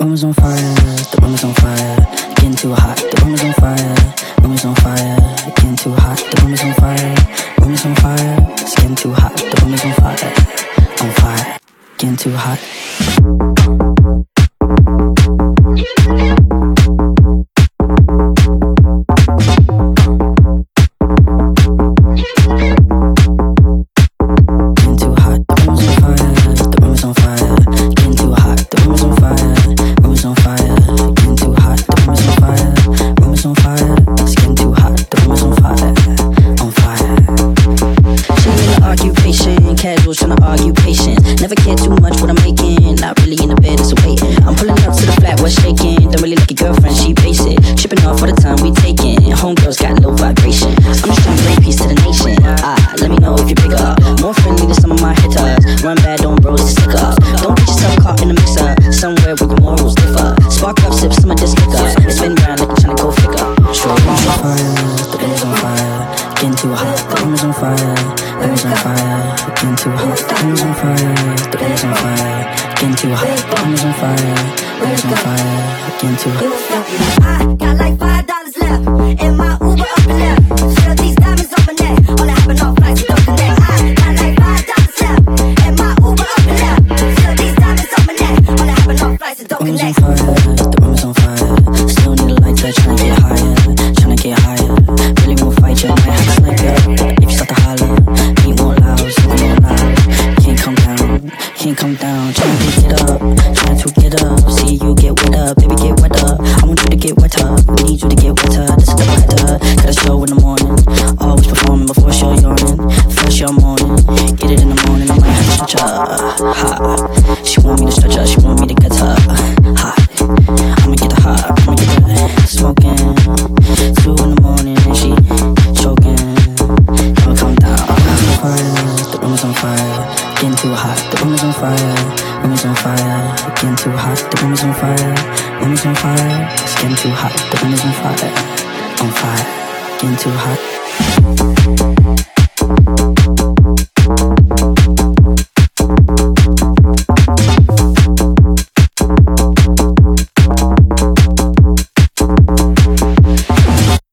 room is on fire, the room is on fire, getting too hot. The room is on fire, room is on fire, getting too hot. The room is on fire, room is on fire, it's getting too hot. The room is on fire, getting too hot. Casual, tryna argue patient. Never care too much what I'm making. Not really in the bed, it's a waiting. I'm pulling up to the flat, what's shaking? Don't really like your girlfriend, she basic. Tripping off all the time we taking. Homegirls got low vibration. I'm just trying to bring peace to the nation. Let me know if you pick up. More friendly than some of my hitters. Run bad on bros to stick up. Don't get yourself caught in the mixer. Somewhere where your morals differ. Spark up, sip some of this liquor. It's been round like you're trying to go figure. Sure, the room is on fire, the room is on fire, getting too hot. The room is on fire, the room is on fire, getting too hot. The room is on fire, the room is on fire, getting too hot. The room is on fire, the room is on fire, getting too hot. I got like $5 left in my Uber up and left. Should these diamonds on my neck, on the happen off flights, don't connect. I got like $5 left in my Uber up and left. Should these diamonds on my neck, on the happen off flights, don't connect. The room is on fire, still need a lighter, tryna get higher, tryna get higher. Really won't fight you, might have to snipe ya. If you start to holler, need more loud, something more loud. Can't come down, tryna get up, trying to get up. See you get wet up, baby get wet up. I want you to get wetter, I need you to get wetter. This is the weather, got a show in the morning. Always performing before show yawning. First your morning, get it in the morning. I might have to stretch her, hot. She want me to stretch her, she want me to get her, hot. I'ma get her hot, I'ma get her smoking. 2 in the morning and she choking. I'ma come down. The room is on fire, getting too hot. The room is on fire, room is on fire, getting too hot. The room is on fire, room is on fire, it's getting too hot. The room is on fire, getting too hot.